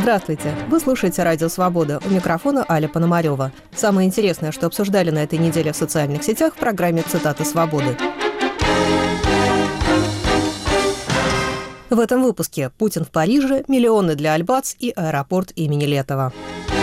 Здравствуйте! Вы слушаете «Радио Свобода». У микрофона Аля Пономарёва. Самое интересное, что обсуждали на этой неделе в социальных сетях в программе «Цитаты свободы». В этом выпуске Путин в Париже, миллионы для Альбац и аэропорт имени Летова.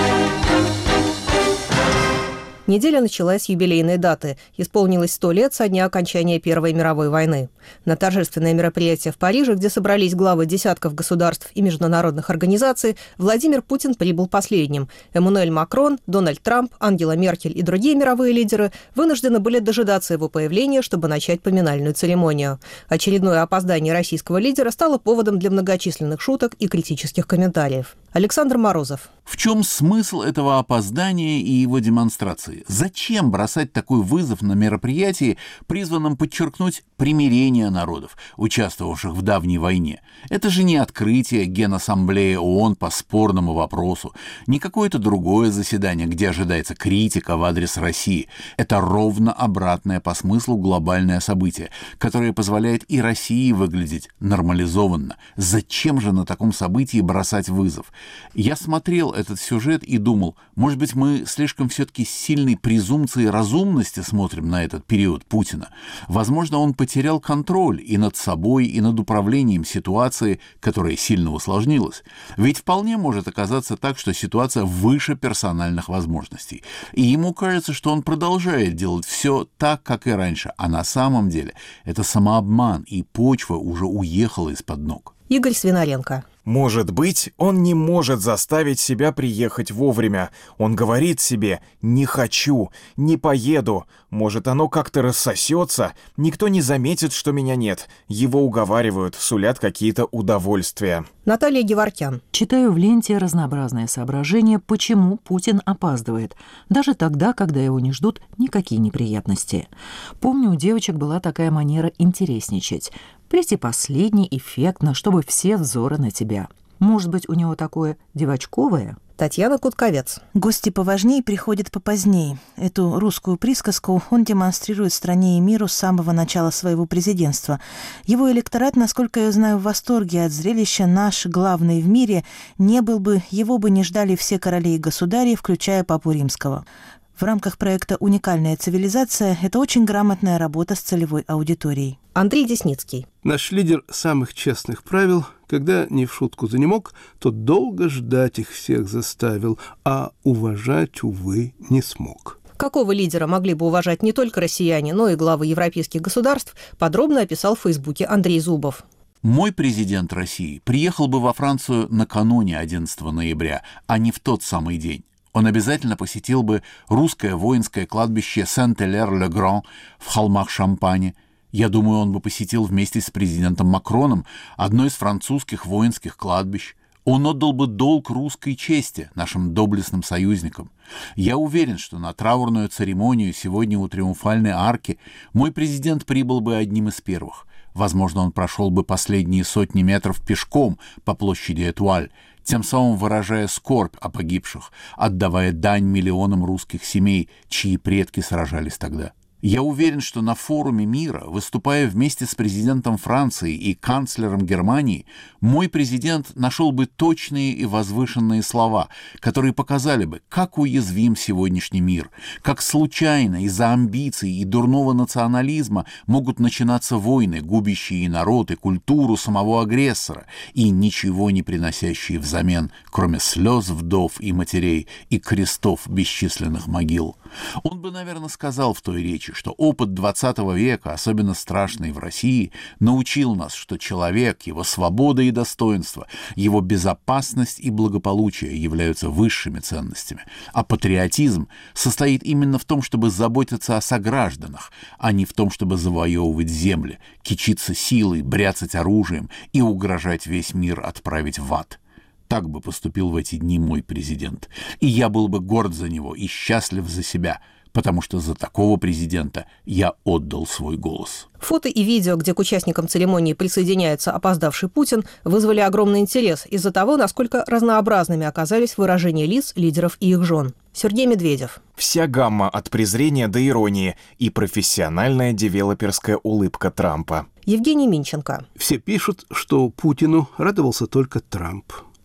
Неделя началась с юбилейной даты. Исполнилось 100 лет со дня окончания Первой мировой войны. На торжественное мероприятие в Париже, где собрались главы десятков государств и международных организаций, Владимир Путин прибыл последним. Эммануэль Макрон, Дональд Трамп, Ангела Меркель и другие мировые лидеры вынуждены были дожидаться его появления, чтобы начать поминальную церемонию. Очередное опоздание российского лидера стало поводом для многочисленных шуток и критических комментариев. Александр Морозов. В чем смысл этого опоздания и его демонстрации? Зачем бросать такой вызов на мероприятии, призванном подчеркнуть примирение народов, участвовавших в давней войне? Это же не открытие Генассамблеи ООН по спорному вопросу, не какое-то другое заседание, где ожидается критика в адрес России. Это ровно обратное по смыслу глобальное событие, которое позволяет и России выглядеть нормализованно. Зачем же на таком событии бросать вызов? Я смотрел этот сюжет и думал, может быть, мы слишком все-таки с сильной презумпцией разумности смотрим на этот период Путина. Возможно, он потерял контроль и над собой, и над управлением ситуацией, которая сильно усложнилась. Ведь вполне может оказаться так, что ситуация выше персональных возможностей. И ему кажется, что он продолжает делать все так, как и раньше. А на самом деле это самообман, и почва уже уехала из-под ног. Игорь Свинаренко. Может быть, он не может заставить себя приехать вовремя. Он говорит себе «не хочу, не поеду». Может, оно как-то рассосется, никто не заметит, что меня нет. Его уговаривают, сулят какие-то удовольствия. Наталья Геворкян. Читаю в ленте разнообразные соображения, почему Путин опаздывает, даже тогда, когда его не ждут никакие неприятности. Помню, у девочек была такая манера интересничать. Прийти последний, эффектно, чтобы все взоры на тебя. Может быть, у него такое девочковое? Татьяна Кутковец. Гости поважней приходят попоздней. Эту русскую присказку он демонстрирует стране и миру с самого начала своего президентства. Его электорат, насколько я знаю, в восторге от зрелища «Наш главный в мире» не был бы, его бы не ждали все короли и государи, включая Папу Римского. В рамках проекта «Уникальная цивилизация» это очень грамотная работа с целевой аудиторией. Андрей Десницкий. Наш лидер самых честных правил, когда не в шутку занемог, то долго ждать их всех заставил, а уважать, увы, не смог. Какого лидера могли бы уважать не только россияне, но и главы европейских государств, подробно описал в Фейсбуке Андрей Зубов. Мой президент России приехал бы во Францию накануне 11 ноября, а не в тот самый день. Он обязательно посетил бы русское воинское кладбище Сент-Элер-Ле-Гран в холмах Шампани. Я думаю, он бы посетил вместе с президентом Макроном одно из французских воинских кладбищ. Он отдал бы долг русской чести нашим доблестным союзникам. Я уверен, что на траурную церемонию сегодня у Триумфальной арки мой президент прибыл бы одним из первых. Возможно, он прошел бы последние сотни метров пешком по площади Этуаль, тем самым выражая скорбь о погибших, отдавая дань миллионам русских семей, чьи предки сражались тогда. Я уверен, что на форуме мира, выступая вместе с президентом Франции и канцлером Германии, мой президент нашел бы точные и возвышенные слова, которые показали бы, как уязвим сегодняшний мир, как случайно из-за амбиций и дурного национализма могут начинаться войны, губящие и народ, и культуру самого агрессора, и ничего не приносящие взамен, кроме слез вдов и матерей и крестов бесчисленных могил. Он бы, наверное, сказал в той речи, что опыт 20 века, особенно страшный в России, научил нас, что человек, его свобода и достоинство, его безопасность и благополучие являются высшими ценностями, а патриотизм состоит именно в том, чтобы заботиться о согражданах, а не в том, чтобы завоевывать земли, кичиться силой, бряцать оружием и угрожать весь мир отправить в ад. Так бы поступил в эти дни мой президент. И я был бы горд за него и счастлив за себя, потому что за такого президента я отдал свой голос. Фото и видео, где к участникам церемонии присоединяется опоздавший Путин, вызвали огромный интерес из-за того, насколько разнообразными оказались выражения лиц лидеров и их жен. Сергей Медведев. Вся гамма от презрения до иронии и профессиональная девелоперская улыбка Трампа. Евгений Минченко. Все пишут, что Путину радовался только Трамп.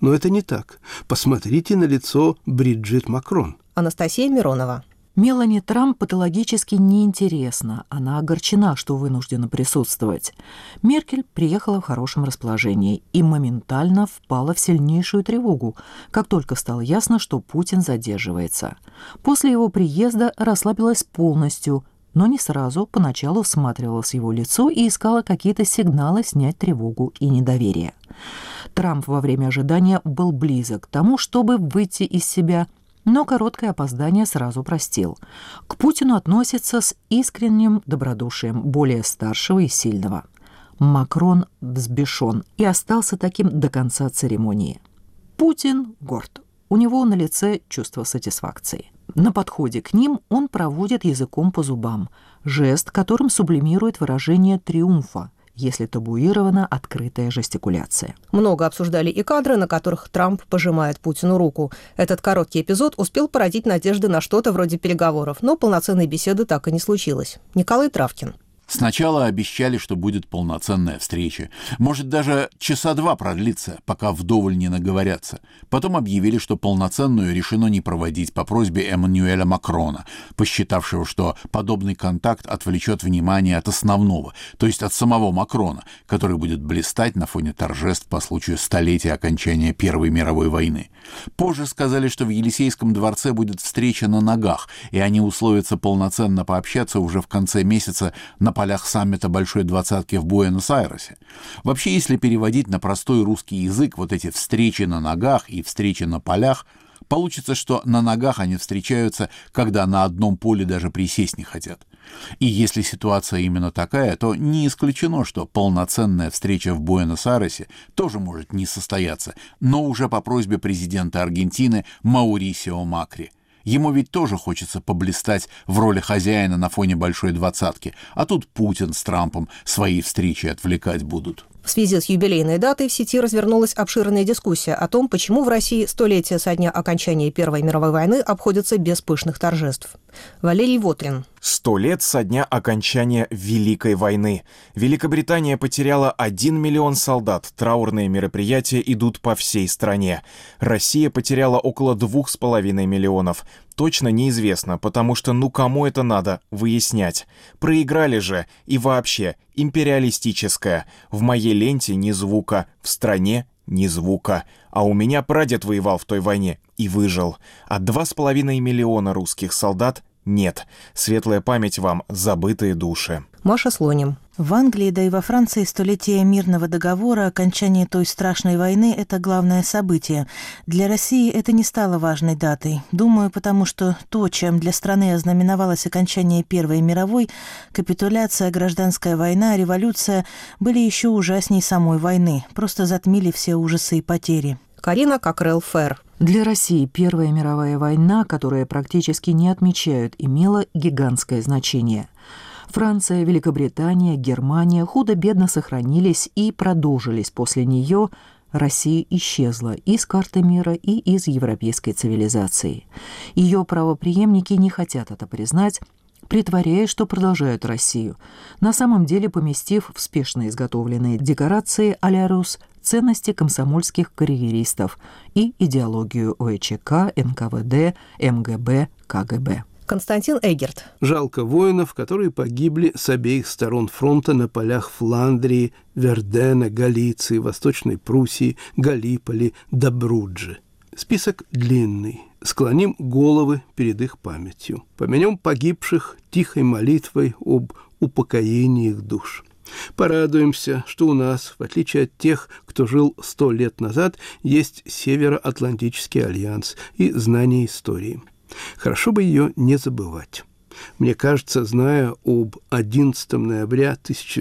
Но это не так. Посмотрите на лицо Бриджит Макрон. Анастасия Миронова. Мелани Трамп патологически неинтересна. Она огорчена, что вынуждена присутствовать. Меркель приехала в хорошем расположении и моментально впала в сильнейшую тревогу, как только стало ясно, что Путин задерживается. После его приезда расслабилась полностью, но не сразу, поначалу всматривалась в его лицо и искала какие-то сигналы снять тревогу и недоверие. Трамп во время ожидания был близок к тому, чтобы выйти из себя, но короткое опоздание сразу простил. К Путину относится с искренним добродушием более старшего и сильного. Макрон взбешен и остался таким до конца церемонии. Путин горд. У него на лице чувство сатисфакции. На подходе к ним он проводит языком по зубам, жест, которым сублимирует выражение триумфа, если табуирована открытая жестикуляция. Много обсуждали и кадры, на которых Трамп пожимает Путину руку. Этот короткий эпизод успел породить надежды на что-то вроде переговоров, но полноценной беседы так и не случилось. Николай Травкин. Сначала обещали, что будет полноценная встреча. Может, даже часа 2 продлится, пока вдоволь не наговорятся. Потом объявили, что полноценную решено не проводить по просьбе Эммануэля Макрона, посчитавшего, что подобный контакт отвлечет внимание от основного, то есть от самого Макрона, который будет блистать на фоне торжеств по случаю столетия окончания Первой мировой войны. Позже сказали, что в Елисейском дворце будет встреча на ногах, и они условятся полноценно пообщаться уже в конце месяца на полях саммита Большой Двадцатки в Буэнос-Айресе. Вообще, если переводить на простой русский язык вот эти встречи на ногах и встречи на полях, получится, что на ногах они встречаются, когда на одном поле даже присесть не хотят. И если ситуация именно такая, то не исключено, что полноценная встреча в Буэнос-Айресе тоже может не состояться, но уже по просьбе президента Аргентины Маурисио Макри. Ему ведь тоже хочется поблистать в роли хозяина на фоне Большой Двадцатки, а тут Путин с Трампом свои встречи отвлекать будут. В связи с юбилейной датой в сети развернулась обширная дискуссия о том, почему в России столетие со дня окончания Первой мировой войны обходится без пышных торжеств. Валерий Вотрин. 100 лет со дня окончания Великой войны. Великобритания потеряла 1 миллион солдат. Траурные мероприятия идут по всей стране. Россия потеряла около 2,5 миллионов. Точно неизвестно, потому что кому это надо выяснять. Проиграли же, и вообще, империалистическая. В моей ленте ни звука, в стране ни звука. А у меня прадед воевал в той войне и выжил. А 2,5 миллиона русских солдат нет. Светлая память вам, забытые души. Маша Слоним. В Англии, да и во Франции столетие мирного договора, окончание той страшной войны – это главное событие. Для России это не стало важной датой. Думаю, потому что то, чем для страны ознаменовалось окончание Первой мировой, капитуляция, гражданская война, революция, были еще ужасней самой войны, просто затмили все ужасы и потери. Карина Кокрелл-Фер. Для России Первая мировая война, которая практически не отмечают, имела гигантское значение. Франция, Великобритания, Германия худо-бедно сохранились и продолжились после нее. Россия исчезла из карты мира и из европейской цивилизации. Ее правопреемники не хотят это признать, притворяясь, что продолжают Россию, на самом деле поместив в спешно изготовленные декорации а-ля Рус ценности комсомольских карьеристов и идеологию ОЭЧК, НКВД, МГБ, КГБ. Константин Эгерт. Жалко воинов, которые погибли с обеих сторон фронта на полях Фландрии, Вердена, Галиции, Восточной Пруссии, Галиполи, Добруджи. Список длинный. Склоним головы перед их памятью. Помянем погибших тихой молитвой об упокоении их душ. Порадуемся, что у нас, в отличие от тех, кто жил 100 лет назад, есть Североатлантический альянс и знание истории. Хорошо бы ее не забывать. Мне кажется, зная об 11 ноября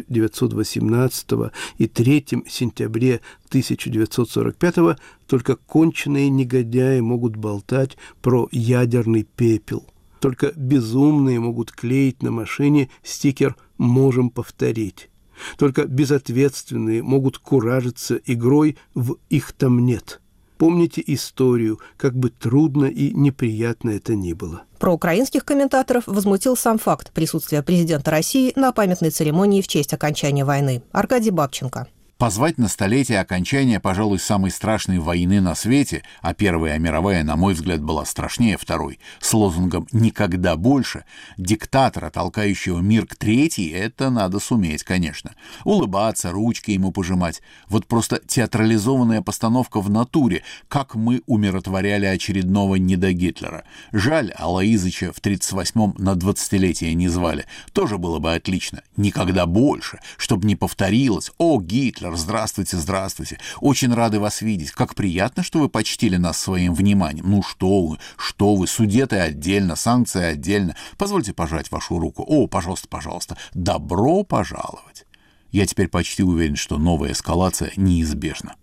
1918 и 3 сентября 1945, только конченые негодяи могут болтать про ядерный пепел. Только безумные могут клеить на машине стикер «Можем повторить». Только безответственные могут куражиться игрой в «Их там нет». Помните историю, как бы трудно и неприятно это ни было. Про украинских комментаторов возмутил сам факт присутствия президента России на памятной церемонии в честь окончания войны. Аркадий Бабченко. Позвать на столетие окончания, пожалуй, самой страшной войны на свете, а Первая мировая, на мой взгляд, была страшнее Второй, с лозунгом «никогда больше», диктатора, толкающего мир к третьей, это надо суметь, конечно. Улыбаться, ручки ему пожимать. Вот просто театрализованная постановка в натуре, как мы умиротворяли очередного недогитлера. Жаль, Алоизыча в 38-м на 20-летие не звали. Тоже было бы отлично. Никогда больше, чтобы не повторилось. О, Гитлер, здравствуйте, здравствуйте. Очень рады вас видеть. Как приятно, что вы почтили нас своим вниманием. Ну что вы, судеты отдельно, санкции отдельно. Позвольте пожать вашу руку. О, пожалуйста, пожалуйста. Добро пожаловать. Я теперь почти уверен, что новая эскалация неизбежна.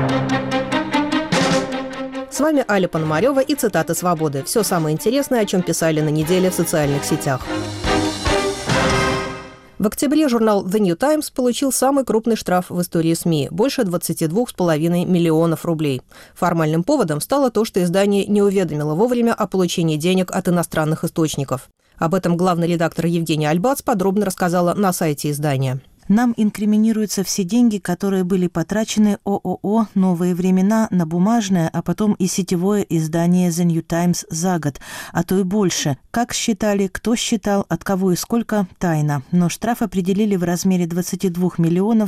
С вами Аля Пономарева и цитаты «Свободы». Все самое интересное, о чем писали на неделе в социальных сетях. В октябре журнал The New Times получил самый крупный штраф в истории СМИ – больше 22,5 миллионов рублей. Формальным поводом стало то, что издание не уведомило вовремя о получении денег от иностранных источников. Об этом главный редактор Евгения Альбац подробно рассказала на сайте издания. Нам инкриминируются все деньги, которые были потрачены ООО «Новые времена» на бумажное, а потом и сетевое издание The New Times за год, а то и больше. Как считали, кто считал, от кого и сколько – тайна. Но штраф определили в размере 22 миллионов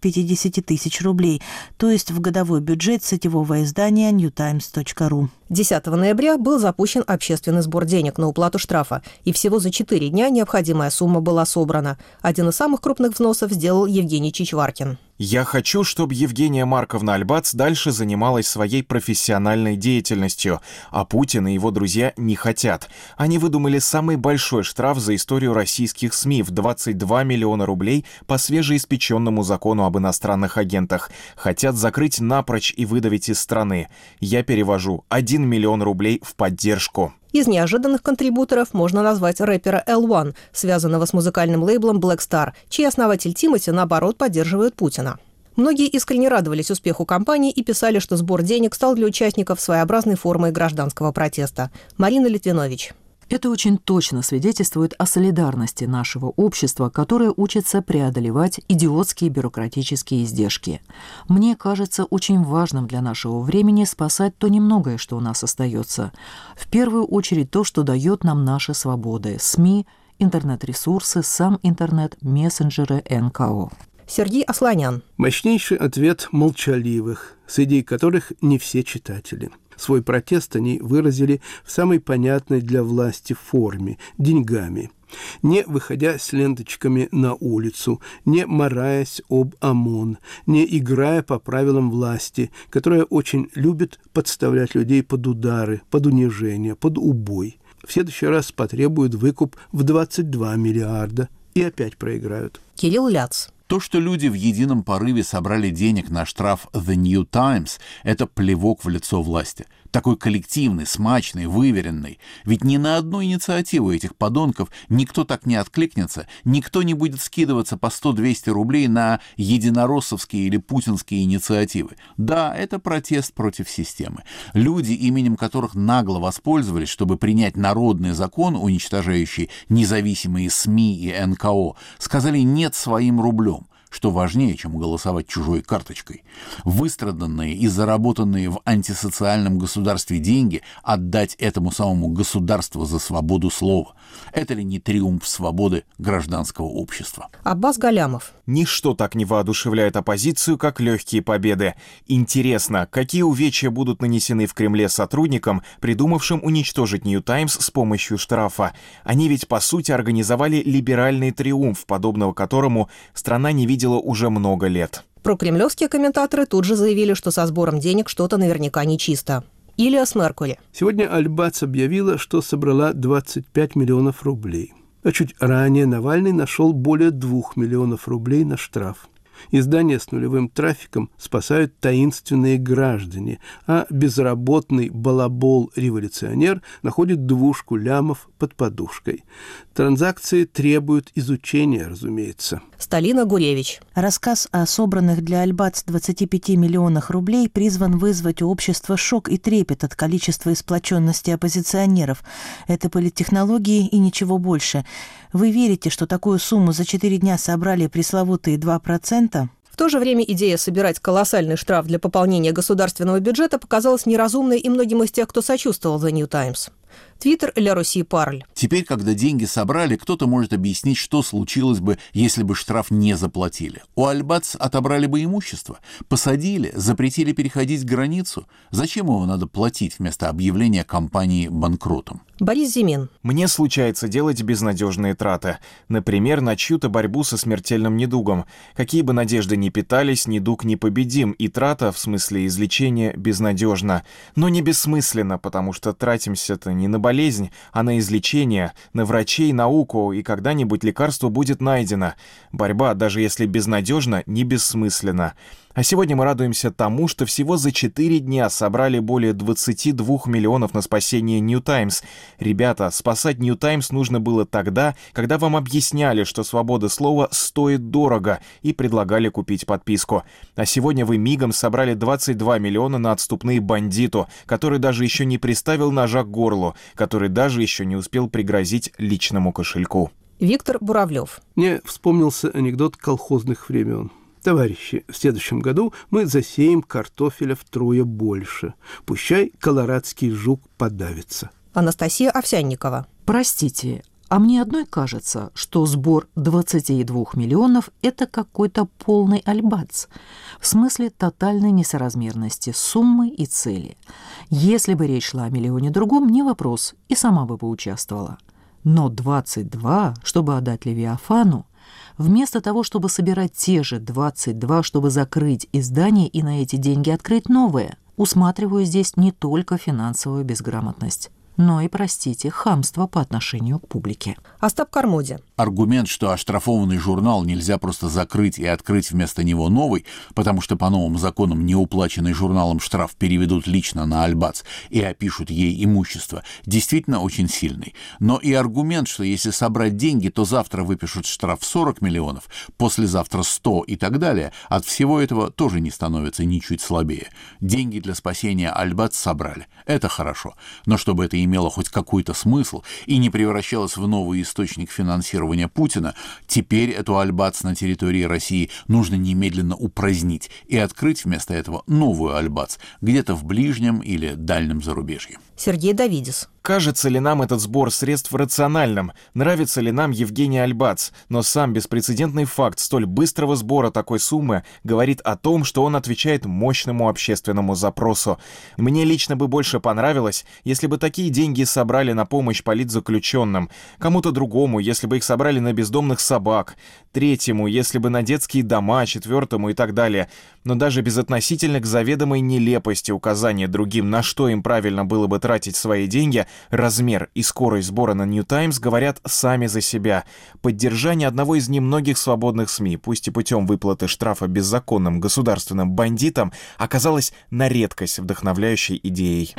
250 тысяч рублей, то есть в годовой бюджет сетевого издания newtimes.ru. 10 ноября был запущен общественный сбор денег на уплату штрафа, и всего за 4 дня необходимая сумма была собрана. Один из самых крупных взносов сделал Евгений Чичваркин. Я хочу, чтобы Евгения Марковна Альбац дальше занималась своей профессиональной деятельностью, а Путин и его друзья не хотят. Они выдумали самый большой штраф за историю российских СМИ в 22 миллиона рублей по свежеиспеченному закону об иностранных агентах. Хотят закрыть напрочь и выдавить из страны. Я перевожу 1 миллион рублей в поддержку. Из неожиданных контрибуторов можно назвать рэпера L1, связанного с музыкальным лейблом Black Star, чей основатель Тимати, наоборот, поддерживает Путина. Многие искренне радовались успеху кампании и писали, что сбор денег стал для участников своеобразной формой гражданского протеста. Марина Литвинович. Это очень точно свидетельствует о солидарности нашего общества, которое учится преодолевать идиотские бюрократические издержки. Мне кажется очень важным для нашего времени спасать то немногое, что у нас остается. В первую очередь то, что дает нам наши свободы – СМИ, интернет-ресурсы, сам интернет, мессенджеры, НКО. Сергей Асланян. Мощнейший ответ молчаливых, среди которых не все читатели. Свой протест они выразили в самой понятной для власти форме – деньгами. Не выходя с ленточками на улицу, не мараясь об ОМОН, не играя по правилам власти, которая очень любит подставлять людей под удары, под унижение, под убой. В следующий раз потребуют выкуп в 22 миллиарда и опять проиграют. Кирилл Ляц. То, что люди в едином порыве собрали денег на штраф The New Times, это плевок в лицо власти. Такой коллективный, смачный, выверенный. Ведь ни на одну инициативу этих подонков никто так не откликнется, никто не будет скидываться по 100-200 рублей на единороссовские или путинские инициативы. Да, это протест против системы. Люди, именем которых нагло воспользовались, чтобы принять народный закон, уничтожающий независимые СМИ и НКО, сказали «нет» своим рублем. Что важнее, чем голосовать чужой карточкой. Выстраданные и заработанные в антисоциальном государстве деньги отдать этому самому государству за свободу слова. Это ли не триумф свободы гражданского общества? Аббас Галямов. Ничто так не воодушевляет оппозицию, как легкие победы. Интересно, какие увечья будут нанесены в Кремле сотрудникам, придумавшим уничтожить New Times с помощью штрафа? Они ведь, по сути, организовали либеральный триумф, подобного которому страна не видела уже много лет. Прокремлевские комментаторы тут же заявили, что со сбором денег что-то наверняка нечисто. Ильяс Меркури. Сегодня Альбац объявила, что собрала 25 миллионов рублей. А чуть ранее Навальный нашел более 2 миллионов рублей на штраф. Издание с нулевым трафиком спасают таинственные граждане, а безработный балабол-революционер находит 2 лямов под подушкой. Транзакции требуют изучения, разумеется. Сталина Гуревич. Рассказ о собранных для Альбац 25 миллионах рублей призван вызвать у общества шок и трепет от количества и сплоченности оппозиционеров. Это политтехнологии и ничего больше. Вы верите, что такую сумму за 4 дня собрали пресловутые 2%? В то же время идея собирать колоссальный штраф для пополнения государственного бюджета показалась неразумной и многим из тех, кто сочувствовал The New Times. Твиттер «Ля Руси Парль». Теперь, когда деньги собрали, кто-то может объяснить, что случилось бы, если бы штраф не заплатили. У Альбац отобрали бы имущество, посадили, запретили переходить границу. Зачем его надо платить вместо объявления компании банкротом? Борис Зимин. Мне случается делать безнадежные траты. Например, на чью-то борьбу со смертельным недугом. Какие бы надежды ни питались, недуг непобедим, и трата, в смысле излечения, безнадежна. Но не бессмысленно, потому что тратимся-то не на болезнь, а на излечение, на врачей, науку, и когда-нибудь лекарство будет найдено. Борьба, даже если безнадежна, не бессмысленна. А сегодня мы радуемся тому, что всего за 4 дня собрали более 22 миллионов на спасение New Times. Ребята, спасать New Times нужно было тогда, когда вам объясняли, что свобода слова стоит дорого, и предлагали купить подписку. А сегодня вы мигом собрали 22 миллиона на отступные бандиту, который даже еще не приставил ножа к горлу, который даже еще не успел пригрозить личному кошельку. Виктор Буравлев. Мне вспомнился анекдот колхозных времен. Товарищи, в следующем году мы засеем картофеля втрое больше. Пущай колорадский жук подавится. Анастасия Овсянникова. Простите, а мне одной кажется, что сбор 22 миллионов – это какой-то полный альбац. В смысле тотальной несоразмерности суммы и цели. Если бы речь шла о миллионе другом, не вопрос, и сама бы поучаствовала. Но 22, чтобы отдать Левиафану, вместо того, чтобы собирать те же 22, чтобы закрыть издание и на эти деньги открыть новое, усматриваю здесь не только финансовую безграмотность, но и, простите, хамство по отношению к публике. Остап Кармоди. Аргумент, что оштрафованный журнал нельзя просто закрыть и открыть вместо него новый, потому что по новым законам неуплаченный журналом штраф переведут лично на Альбац и опишут ей имущество, действительно очень сильный. Но и аргумент, что если собрать деньги, то завтра выпишут штраф в 40 миллионов, послезавтра 100 и так далее, от всего этого тоже не становится ничуть слабее. Деньги для спасения Альбац собрали. Это хорошо. Но чтобы это имело хоть какой-то смысл и не превращалось в новый источник финансирования Путина, теперь эту Альбац на территории России нужно немедленно упразднить и открыть вместо этого новую Альбац где-то в ближнем или дальнем зарубежье. Сергей Давидис. Кажется ли нам этот сбор средств рациональным? Нравится ли нам Евгений Альбац? Но сам беспрецедентный факт столь быстрого сбора такой суммы говорит о том, что он отвечает мощному общественному запросу. Мне лично бы больше понравилось, если бы такие деньги собрали на помощь политзаключенным, кому-то другому, если бы их собрали на бездомных собак, третьему, если бы на детские дома, четвертому и так далее. Но даже безотносительно к заведомой нелепости указания другим, на что им правильно было бы тратить свои деньги, размер и скорость сбора на New Times говорят сами за себя. Поддержание одного из немногих свободных СМИ, пусть и путем выплаты штрафа беззаконным государственным бандитам, оказалось на редкость вдохновляющей идеей.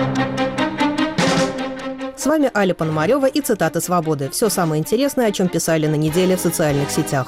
С вами Аля Пономарёва и цитаты «Свободы». Все самое интересное, о чем писали на неделе в социальных сетях.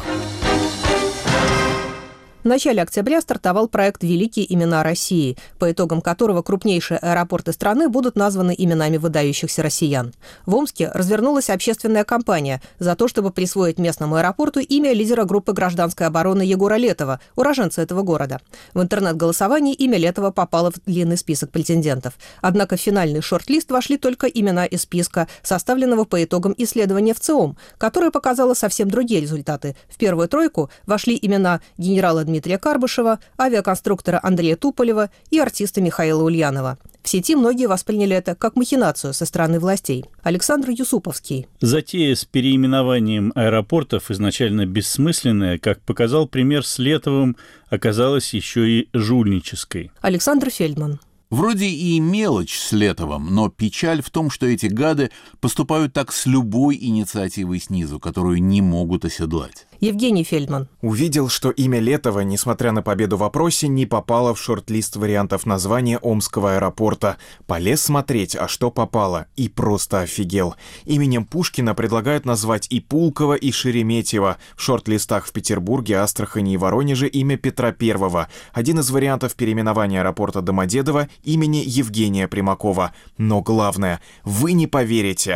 В начале октября стартовал проект «Великие имена России», по итогам которого крупнейшие аэропорты страны будут названы именами выдающихся россиян. В Омске развернулась общественная кампания за то, чтобы присвоить местному аэропорту имя лидера группы гражданской обороны Егора Летова, уроженца этого города. В интернет-голосовании имя Летова попало в длинный список претендентов. Однако в финальный шорт-лист вошли только имена из списка, составленного по итогам исследования ВЦИОМ, которое показало совсем другие результаты. В первую тройку вошли имена генерала Дмитрия Карбышева, авиаконструктора Андрея Туполева и артиста Михаила Ульянова. В сети многие восприняли это как махинацию со стороны властей. Александр Юсуповский. Затея с переименованием аэропортов, изначально бессмысленная, как показал пример с Летовым, оказалась еще и жульнической. Александр Фельдман. Вроде и мелочь с Летовым, но печаль в том, что эти гады поступают так с любой инициативой снизу, которую не могут оседлать. Евгений Фельдман. Увидел, что имя Летова, несмотря на победу в опросе, не попало в шорт-лист вариантов названия Омского аэропорта. Полез смотреть, а что попало, и просто офигел. Именем Пушкина предлагают назвать и Пулково, и Шереметьево. В шорт-листах в Петербурге, Астрахани и Воронеже имя Петра I. Один из вариантов переименования аэропорта Домодедово — имени Евгения Примакова. Но главное, вы не поверите,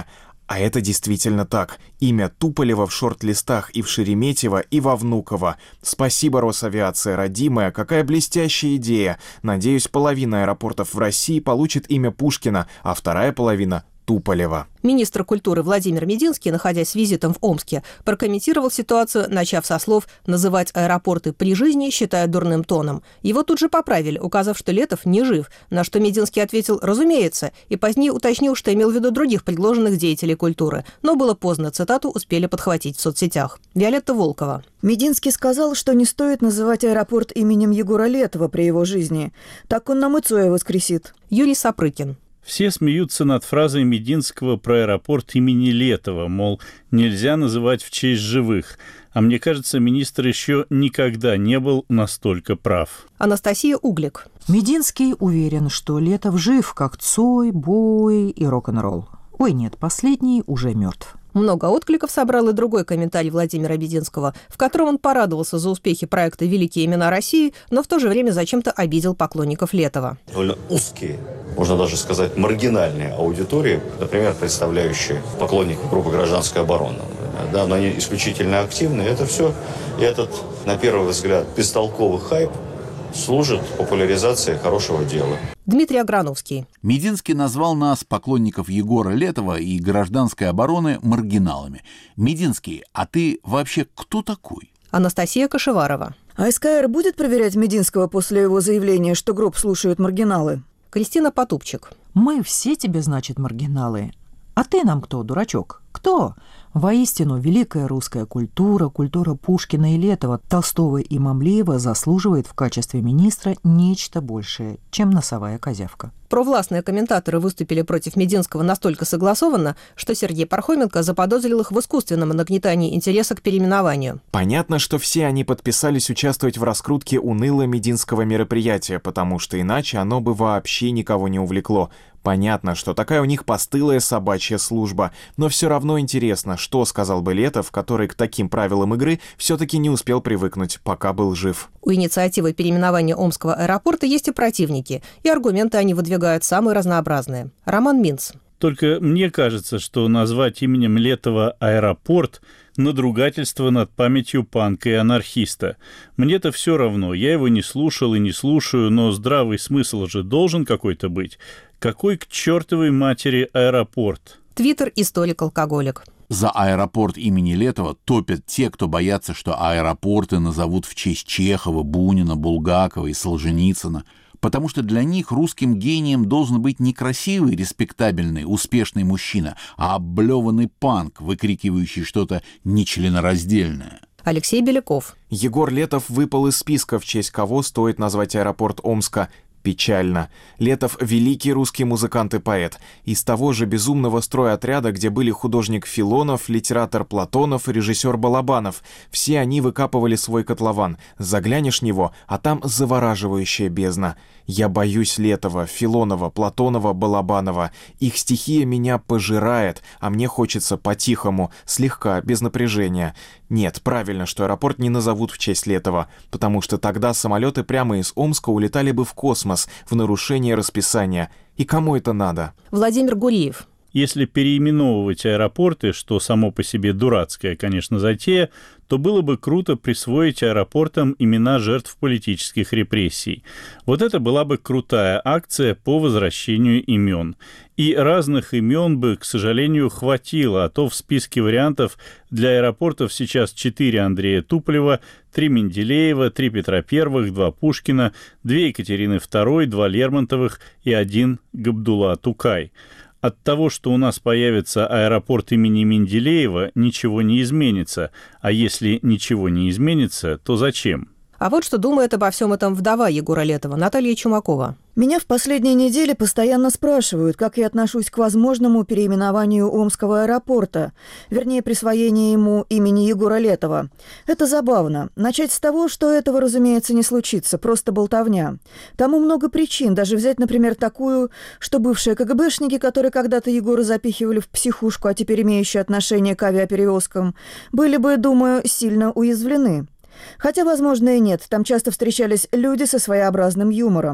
А это действительно так. Имя Туполева в шорт-листах и в Шереметьево, и во Внуково. Спасибо, Росавиация, родимая, какая блестящая идея. Надеюсь, половина аэропортов в России получит имя Пушкина, а вторая половина — Туполева. Министр культуры Владимир Мединский, находясь с визитом в Омске, прокомментировал ситуацию, начав со слов «называть аэропорты при жизни считая дурным тоном». Его тут же поправили, указав, что Летов не жив, на что Мединский ответил «разумеется», и позднее уточнил, что имел в виду других предложенных деятелей культуры. Но было поздно, цитату успели подхватить в соцсетях. Виолетта Волкова. Мединский сказал, что не стоит называть аэропорт именем Егора Летова при его жизни. Так он нам и Цоя воскресит. Юрий Сапрыкин. Все смеются над фразой Мединского про аэропорт имени Летова, мол, нельзя называть в честь живых. А мне кажется, министр еще никогда не был настолько прав. Анастасия Углик. Мединский уверен, что Летов жив, как Цой, Бой и рок-н-ролл. Ой, нет, последний уже мертв. Много откликов собрал и другой комментарий Владимира Мединского, в котором он порадовался за успехи проекта «Великие имена России», но в то же время зачем-то обидел поклонников Летова. Довольно узкие, можно даже сказать, маргинальные аудитории, например, представляющие поклонников группы «Гражданская оборона». Да, но они исключительно активны. Это все, этот, на первый взгляд, бестолковый хайп служит популяризации хорошего дела. Дмитрий Аграновский. Мединский назвал нас, поклонников Егора Летова и гражданской обороны, маргиналами. Мединский, а ты вообще кто такой? Анастасия Кашеварова. А СКР будет проверять Мединского после его заявления, что гроб слушают маргиналы? Кристина Потупчик. Мы все тебе, значит, маргиналы. А ты нам кто, дурачок? Кто? Воистину, великая русская культура, культура Пушкина и Летова, Толстого и Мамлеева заслуживает в качестве министра нечто большее, чем носовая козявка. Провластные комментаторы выступили против Мединского настолько согласованно, что Сергей Пархоменко заподозрил их в искусственном нагнетании интереса к переименованию. Понятно, что все они подписались участвовать в раскрутке уныло-мединского мероприятия, потому что иначе оно бы вообще никого не увлекло. Понятно, что такая у них постылая собачья служба, но все равно интересно, что сказал бы Летов, который к таким правилам игры все-таки не успел привыкнуть, пока был жив. У инициативы переименования Омского аэропорта есть и противники, и аргументы они выдвигают самые разнообразные. Роман Минц. Только мне кажется, что назвать именем Летова аэропорт – надругательство над памятью панка и анархиста. Мне-то все равно, я его не слушал и не слушаю, но здравый смысл же должен какой-то быть. Какой к чертовой матери аэропорт? Твиттер и столик-алкоголик. За аэропорт имени Летова топят те, кто боятся, что аэропорты назовут в честь Чехова, Бунина, Булгакова и Солженицына. Потому что для них русским гением должен быть не красивый, респектабельный, успешный мужчина, а облеванный панк, выкрикивающий что-то нечленораздельное. Алексей Беляков. Егор Летов выпал из списка, в честь кого стоит назвать аэропорт Омска. Печально. Летов — великий русский музыкант и поэт. Из того же безумного стройотряда, где были художник Филонов, литератор Платонов и режиссер Балабанов. Все они выкапывали свой котлован. Заглянешь в него, а там завораживающая бездна. Я боюсь Летова, Филонова, Платонова, Балабанова. Их стихия меня пожирает, а мне хочется по-тихому, слегка, без напряжения. Нет, правильно, что аэропорт не назовут в честь Летова, потому что тогда самолеты прямо из Омска улетали бы в космос в нарушение расписания. И кому это надо? Владимир Гуриев. Если переименовывать аэропорты, что само по себе дурацкая, конечно, затея, то было бы круто присвоить аэропортам имена жертв политических репрессий. Вот это была бы крутая акция по возвращению имен. И разных имен бы, к сожалению, хватило, а то в списке вариантов для аэропортов сейчас 4 Андрея Туполева, 3 Менделеева, 3 Петра I, 2 Пушкина, 2 Екатерины II, 2 Лермонтовых и 1 Габдулла Тукай. От того, что у нас появится аэропорт имени Менделеева, ничего не изменится. А если ничего не изменится, то зачем? А вот что думает обо всем этом вдова Егора Летова, Наталья Чумакова. Меня в последние недели постоянно спрашивают, как я отношусь к возможному переименованию Омского аэропорта, вернее, присвоению ему имени Егора Летова. Это забавно. Начать с того, что этого, разумеется, не случится, просто болтовня. Тому много причин, даже взять, например, такую, что бывшие КГБшники, которые когда-то Егора запихивали в психушку, а теперь имеющие отношение к авиаперевозкам, были бы, думаю, сильно уязвлены. Хотя, возможно, и нет, там часто встречались люди со своеобразным юмором.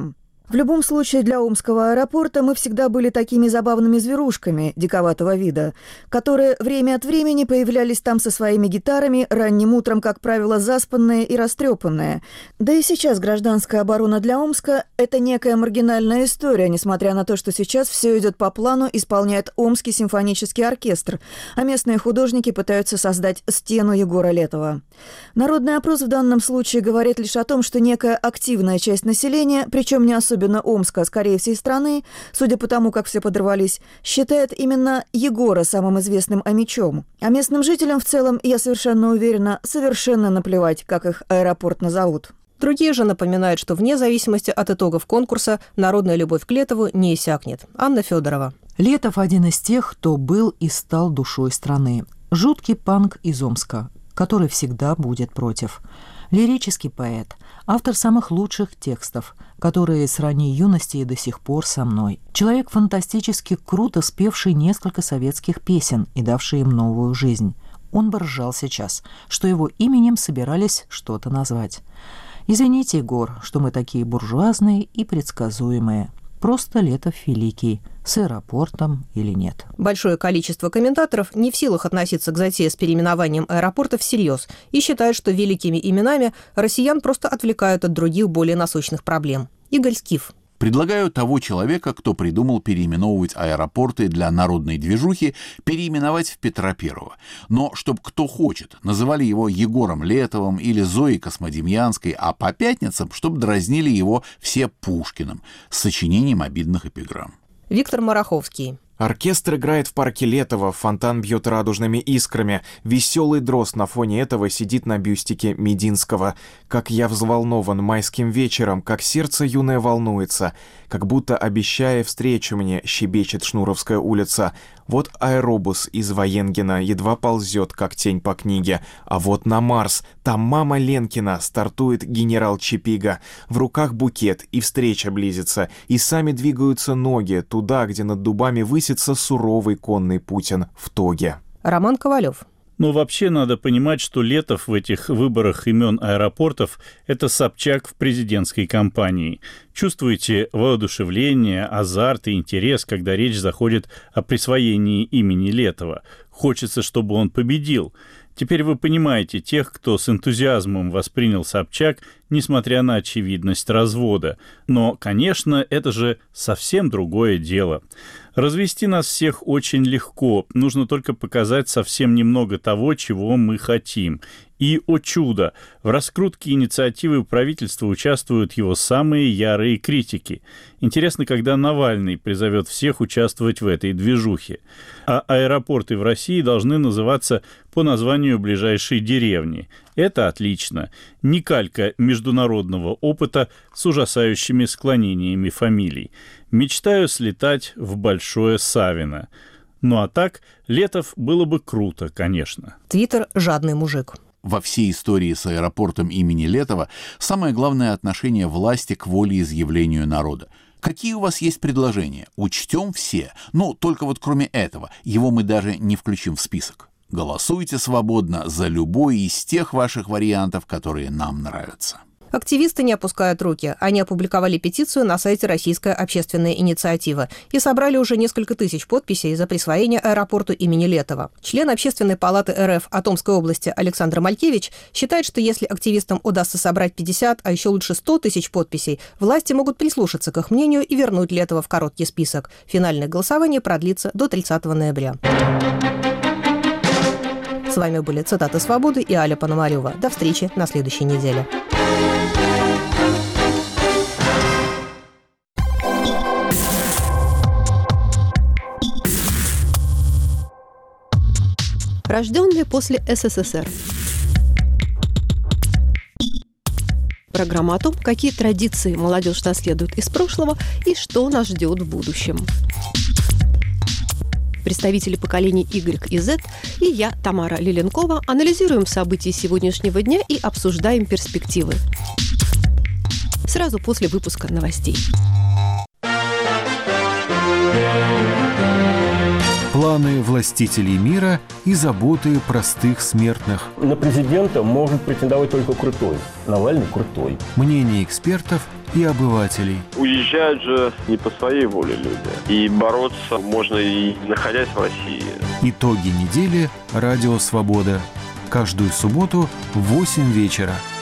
В любом случае, для Омского аэропорта мы всегда были такими забавными зверушками диковатого вида, которые время от времени появлялись там со своими гитарами, ранним утром, как правило, заспанные и растрепанные. Да и сейчас гражданская оборона для Омска – это некая маргинальная история, несмотря на то, что сейчас все идет по плану, исполняет Омский симфонический оркестр, а местные художники пытаются создать стену Егора Летова. Народный опрос в данном случае говорит лишь о том, что некая активная часть населения, причем не особенно Омска, а скорее всей страны, судя по тому, как все подорвались, считает именно Егора самым известным омичом. А местным жителям в целом, я совершенно уверена, совершенно наплевать, как их аэропорт назовут. Другие же напоминают, что вне зависимости от итогов конкурса народная любовь к Летову не иссякнет. Анна Федорова. Летов один из тех, кто был и стал душой страны. Жуткий панк из Омска, который всегда будет против. Лирический поэт, автор самых лучших текстов, которые с ранней юности и до сих пор со мной. Человек фантастически круто спевший несколько советских песен и давший им новую жизнь. Он бы ржал сейчас, что его именем собирались что-то назвать. Извините, Егор, что мы такие буржуазные и предсказуемые. Просто Летов великий, с аэропортом или нет. Большое количество комментаторов не в силах относиться к затее с переименованием аэропорта всерьез и считают, что великими именами россиян просто отвлекают от других более насущных проблем. Игорь Скиф. Предлагаю того человека, кто придумал переименовывать аэропорты для народной движухи, переименовать в Петра Первого. Но чтоб кто хочет, называли его Егором Летовым или Зоей Космодемьянской, а по пятницам, чтоб дразнили его все Пушкиным с сочинением обидных эпиграмм. Виктор Мараховский. Оркестр играет в парке Летова, фонтан бьет радужными искрами. Веселый дрозд на фоне этого сидит на бюстике Мединского. Как я взволнован майским вечером, как сердце юное волнуется, как будто, обещая встречу мне, щебечет Шнуровская улица. Вот аэробус из Военгина едва ползет, как тень по книге. А вот на Марс, там мама Ленкина, стартует генерал Чапига. В руках букет, и встреча близится, и сами двигаются ноги туда, где над дубами высится суровый конный Путин в тоге. Роман Ковалев. Но вообще надо понимать, что Летов в этих выборах имен аэропортов – это Собчак в президентской кампании. Чувствуете воодушевление, азарт и интерес, когда речь заходит о присвоении имени Летова. Хочется, чтобы он победил. Теперь вы понимаете тех, кто с энтузиазмом воспринял Собчак, несмотря на очевидность развода. Но, конечно, это же совсем другое дело. Развести нас всех очень легко, нужно только показать совсем немного того, чего мы хотим. И, о чудо, в раскрутке инициативы правительства участвуют его самые ярые критики. Интересно, когда Навальный призовет всех участвовать в этой движухе. А аэропорты в России должны называться по названию ближайшей деревни. Это отлично. Не калька международного опыта с ужасающими склонениями фамилий. Мечтаю слетать в Большое Савино. Ну а так, Летов было бы круто, конечно. Твиттер «Жадный мужик». Во всей истории с аэропортом имени Летова самое главное отношение власти к волеизъявлению народа. Какие у вас есть предложения? Учтем все. Ну, только вот кроме этого, его мы даже не включим в список. Голосуйте свободно за любой из тех ваших вариантов, которые нам нравятся. Активисты не опускают руки. Они опубликовали петицию на сайте «Российская общественная инициатива» и собрали уже несколько тысяч подписей за присвоение аэропорту имени Летова. Член Общественной палаты РФ от Омской области Александр Малькевич считает, что если активистам удастся собрать 50, а еще лучше 100 тысяч подписей, власти могут прислушаться к их мнению и вернуть Летова в короткий список. Финальное голосование продлится до 30 ноября. С вами были «Цитаты свободы» и Аля Пономарева. До встречи на следующей неделе. Рожденные после СССР. Программа о том, какие традиции молодежь наследует из прошлого и что нас ждет в будущем. Представители поколений Y и Z и я, Тамара Лиленкова, анализируем события сегодняшнего дня и обсуждаем перспективы. Сразу после выпуска новостей. планы властителей мира и заботы простых смертных. На президента может претендовать только крутой. Навальный крутой. Мнения экспертов и обывателей. Уезжают же не по своей воле люди. И бороться можно и находясь в России. Итоги недели. Радио «Свобода». Каждую субботу в 8 вечера.